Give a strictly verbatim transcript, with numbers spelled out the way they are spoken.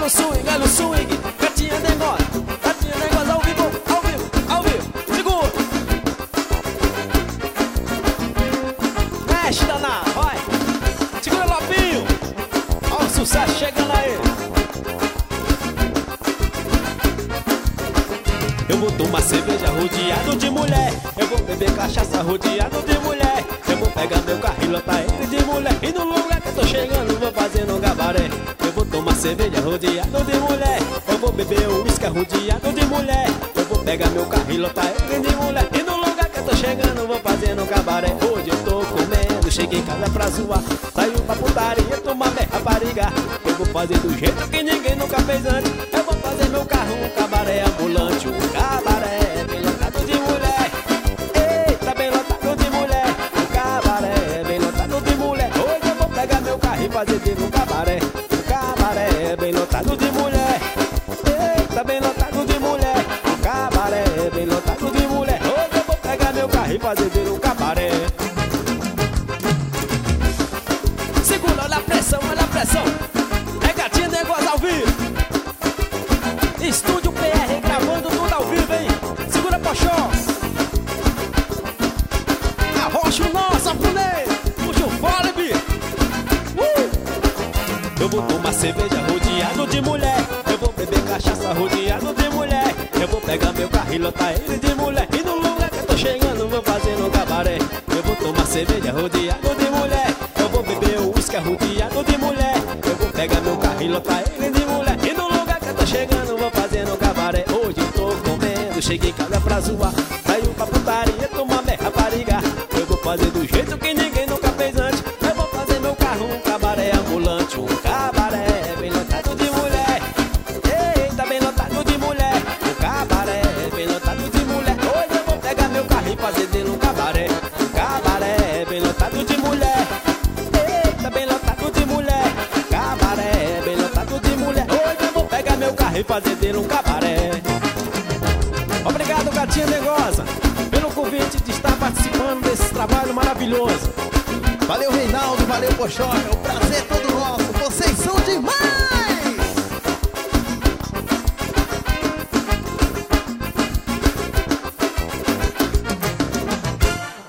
olha o swing, olha o swing. Gatinha negócio, gatinha negócio ao vivo, ao vivo, ao vivo. Segura. Mexe, danado, vai. Segura, Lopinho. Olha o sucesso chegando aí. Eu vou tomar cerveja rodeado de mulher. Eu vou beber cachaça rodeado de mulher. Eu vou pegar meu carro e lotar ele de mulher. E no lugar que eu tô chegando vou fazendo um gabaré. Eu vou tomar cerveja rodeado de mulher. Eu vou beber um uísque rodeado de mulher. Eu vou pegar meu carro e lotar ele de mulher. E no lugar que eu tô chegando vou fazendo um gabaré. Hoje eu tô comendo, cheguei em casa pra zoar. Saiu pra putaria, tomar minha rapariga. Eu vou fazer do jeito que ninguém nunca fez antes. Eu vou fazer meu carro um cabaré ambulante. Um cabaré bem lotado de mulher. Eita, bem lotado de mulher. Um cabaré bem lotado de mulher. Hoje eu vou pegar meu carro e fazer dele um cabaré. Um cabaré bem lotado de mulher. Eita, bem lotado de mulher. Um cabaré bem lotado de mulher. Hoje eu vou pegar meu carro e fazer dele um cabaré. Segura, olha a pressão, olha a pressão. É gatinho negócio ao vivo. Estúdio P R gravando tudo ao vivo, hein? Segura, Pochó. Arrocha o nosso, apunei. Puxa o fole, bicho. uh! Eu vou tomar cerveja rodeado de mulher. Eu vou beber cachaça rodeado de mulher. Eu vou pegar meu carro e lotar ele de mulher. E no lugar que eu tô chegando vou fazendo um gabaré. Eu vou tomar cerveja rodeado de mulher. Eu vou beber o uísque rodeado de mulher. Eu vou pegar meu carro e lotar ele de mulher. E no lugar que eu tô chegando vou fazendo um gabaré. Hoje eu tô comendo, cheguei em casa pra zoar. Saiu pra putaria, tomar minha rapariga. Eu vou fazer do jeito que ninguém nunca fez antes. Eu vou fazer meu carro um cabaré ambulante. Um cabaré bem lotado de mulher. Eita, bem lotado de mulher. Um cabaré bem lotado de mulher. Hoje eu vou pegar meu carro e fazer dele um cabaré. Um cabaré bem lotado de mulher. Eita, bem lotado de mulher. Um cabaré bem lotado de mulher. Hoje eu vou pegar meu carro e fazer dele um cabaré. Obrigado, Gatinha Negosa, pelo convite de estar participando desse trabalho maravilhoso. Valeu, Reinaldo, valeu, Pochó, é um prazer todo